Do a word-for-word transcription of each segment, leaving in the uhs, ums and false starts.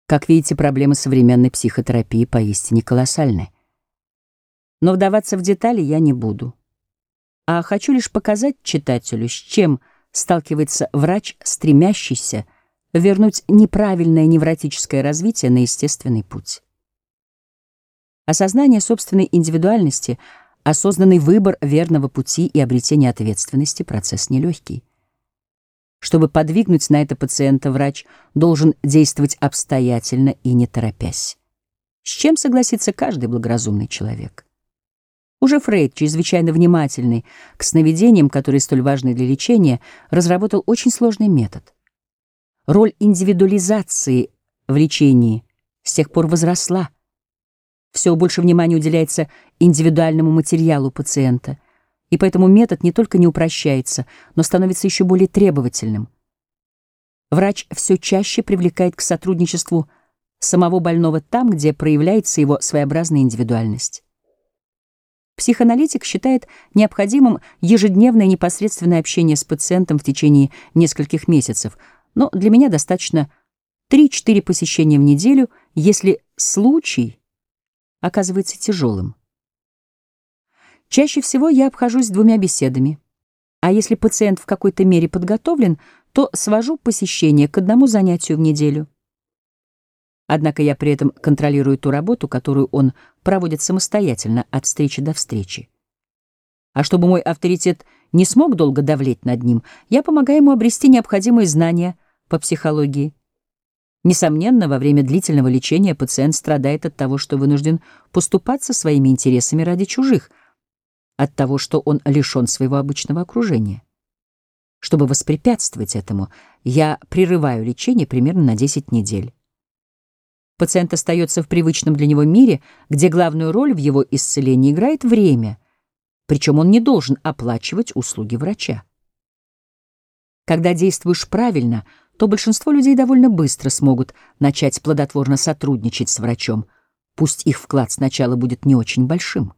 Как видите, проблемы современной психотерапии поистине колоссальны. Но вдаваться в детали я не буду. А хочу лишь показать читателю, с чем сталкивается врач, стремящийся вернуть неправильное невротическое развитие на естественный путь. Осознание собственной индивидуальности, осознанный выбор верного пути и обретение ответственности — процесс нелегкий. Чтобы подвигнуть на это пациента, врач должен действовать обстоятельно и не торопясь. С чем согласится каждый благоразумный человек? Уже Фрейд, чрезвычайно внимательный к сновидениям, которые столь важны для лечения, разработал очень сложный метод. Роль индивидуализации в лечении с тех пор возросла. Все больше внимания уделяется индивидуальному материалу пациента, и поэтому метод не только не упрощается, но становится еще более требовательным. Врач все чаще привлекает к сотрудничеству самого больного там, где проявляется его своеобразная индивидуальность. Психоаналитик считает необходимым ежедневное непосредственное общение с пациентом в течение нескольких месяцев, но для меня достаточно три-четыре посещения в неделю, если случай оказывается тяжелым. Чаще всего я обхожусь двумя беседами, а если пациент в какой-то мере подготовлен, то свожу посещение к одному занятию в неделю. Однако я при этом контролирую ту работу, которую он проводит самостоятельно от встречи до встречи. А чтобы мой авторитет не смог долго давлеть над ним, я помогаю ему обрести необходимые знания по психологии. Несомненно, во время длительного лечения пациент страдает от того, что вынужден поступаться своими интересами ради чужих, от того, что он лишен своего обычного окружения. Чтобы воспрепятствовать этому, я прерываю лечение примерно на десять недель. Пациент остается в привычном для него мире, где главную роль в его исцелении играет время, причем он не должен оплачивать услуги врача. Когда действуешь правильно, то большинство людей довольно быстро смогут начать плодотворно сотрудничать с врачом, пусть их вклад сначала будет не очень большим.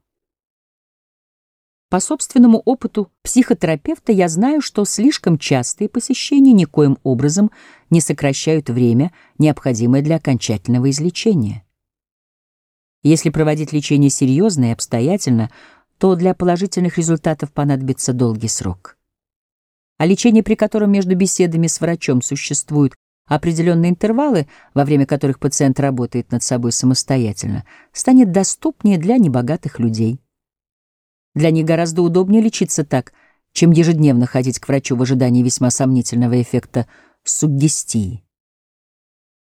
По собственному опыту психотерапевта я знаю, что слишком частые посещения никоим образом не сокращают время, необходимое для окончательного излечения. Если проводить лечение серьезно и обстоятельно, то для положительных результатов понадобится долгий срок. А лечение, при котором между беседами с врачом существуют определенные интервалы, во время которых пациент работает над собой самостоятельно, станет доступнее для небогатых людей. Для них гораздо удобнее лечиться так, чем ежедневно ходить к врачу в ожидании весьма сомнительного эффекта суггестии.